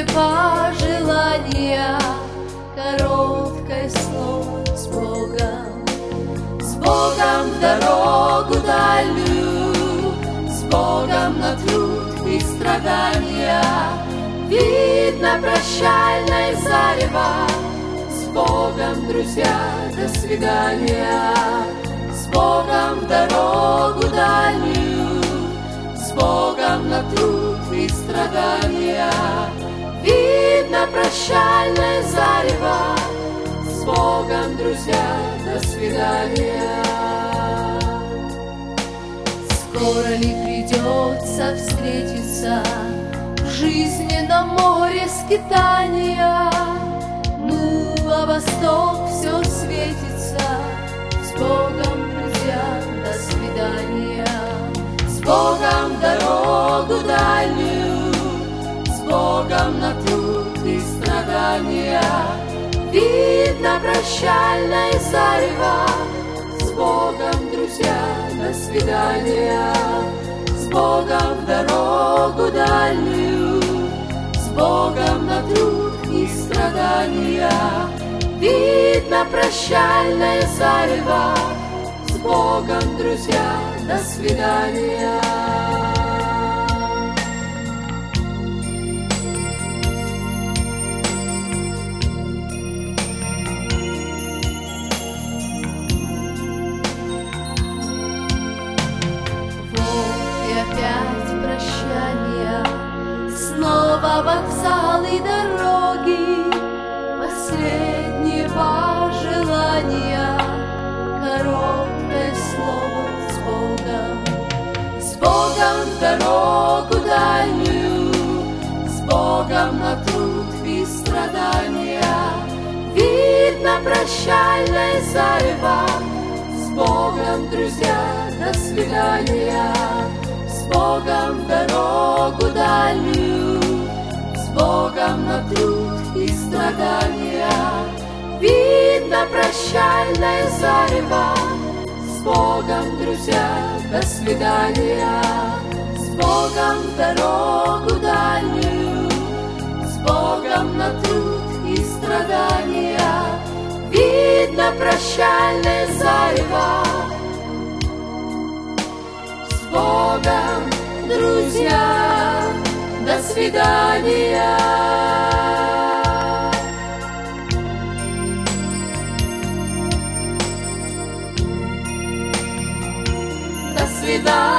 последние пожелания, короткое слово с Богом в дорогу дальнюю, с Богом на труд и страдания. Видно прощальное зарево, с Богом, друзья, до свидания. С Богом в дорогу дальнюю, с Богом на труд и страдания. Видно прощальное зарево, с Богом, друзья, до свидания. Скоро ли придется встретиться в жизненном море скитания? Ну, а восток все светится. С Богом, друзья, до свидания. С Богом в дорогу дальнюю, с Богом на труд и страдания. Видно прощальное зарево, с Богом, друзья, до свидания. С Богом в дорогу дальнюю, с Богом на труд и страдания. Видно прощальное зарево, с Богом, друзья, до свидания. Опять прощания, снова вокзал и дороги, последние пожелания, короткое слово с Богом в дорогу дальнюю, с Богом на труд и страдания. Видно прощальное зарево, с Богом, друзья, до свидания. С Богом в дорогу дальнюю, с Богом на труд и страдания. Видно прощальное зарево, с Богом, друзья, до свидания. С Богом в дорогу дальнюю, с Богом на труд и страдания. Видно прощальное зарево, с Богом, друзья, до свидания. До свидания.